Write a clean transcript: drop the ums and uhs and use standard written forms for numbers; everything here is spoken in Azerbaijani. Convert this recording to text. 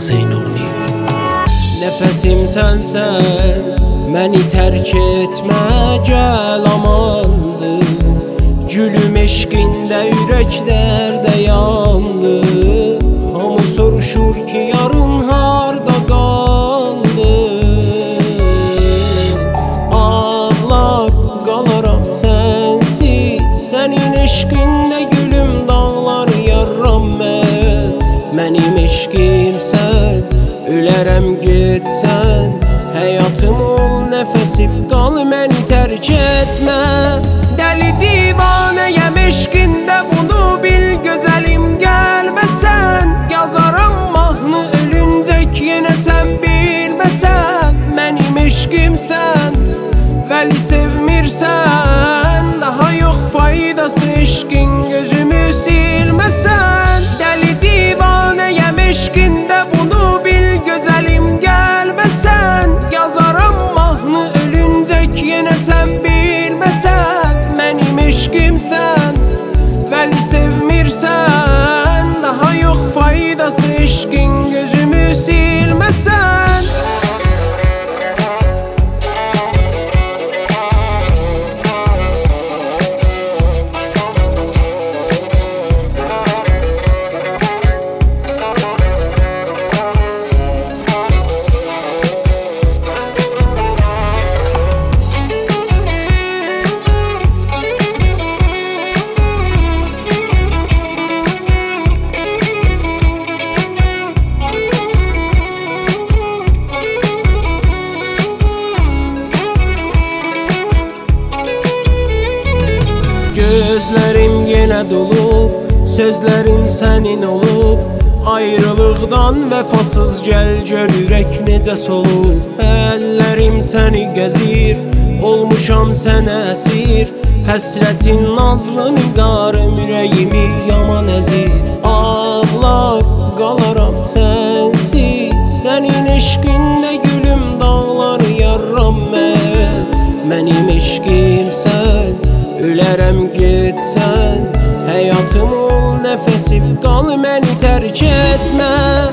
Zeynurni. Nəfəsim sənsən, məni tərk etmə, gəl amandır. Gülüm eşqində ürəklərdə yandı. Hamı soruşur ki yarın harda qaldı. Ağlar qalaram sənsiz, sənin eşqində gülüm dağlar yarram mən. Mənim eşqimsən, ölərəm getsən. Həyatım ol, nəfəsim qal, məni tərk etmə. Dəli divanəyəm eşqində, bunu bil gözəlim, gəlməsən. Yazaram mahnı ölüncək, yenə sən bilməsən. Mənim eşqimsən, vəli sevmirsən. Daha yox faydası eşqin, gözümü silməsən. Dəli divanəyəm eşqində, bunu bil gözəlim, gəlməsən. Yazaram mahnı ölüncək, yenə sən bilməsən. Mənim eşqimsən, vəli sevmirsən. Daha yox faydası eşqin, gözümü silməsən. Gözlərim yenə dolub, sözlərim sənin olub. Ayrılıqdan vəfasız gəl gör ürək necə solub. Əllərim səni gəzir, olmuşam sənə əsir. Həsrətin nazlı nigarım ürəyimi yaman əzir. Ağlar qalaram sənsiz, sənin eşqində gülüm dağlar yarram mən. Mənim eşqimsən, ölərəm getsən. Həyatım ol, nəfəsim qal, məni tərk etmə.